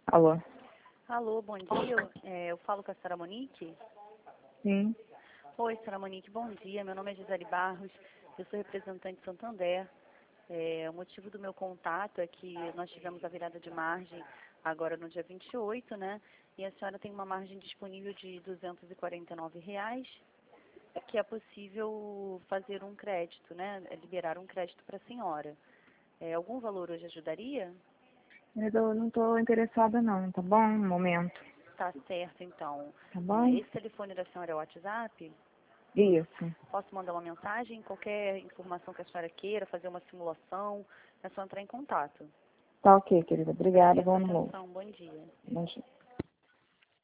Alô? Alô, bom dia. Eu falo com a senhora Monique? Sim. Oi, senhora Monique, bom dia. Meu nome é Gisele Barros, eu sou representante de Santander. O motivo do meu contato é que nós tivemos a virada de margem agora no dia 28, né? E a senhora tem uma margem disponível de R$ 249, que é possível fazer um crédito, né? Liberar um crédito para a senhora. Algum valor hoje ajudaria? Eu não estou interessada não, tá bom? No momento. Tá certo, então. Tá bom? Esse telefone da senhora é o WhatsApp? Isso. Posso mandar uma mensagem? Qualquer informação que a senhora queira, fazer uma simulação, é só entrar em contato. Tá ok, querida. Obrigada. Agradeço a Bom almoço. atenção. Bom dia. Bom dia.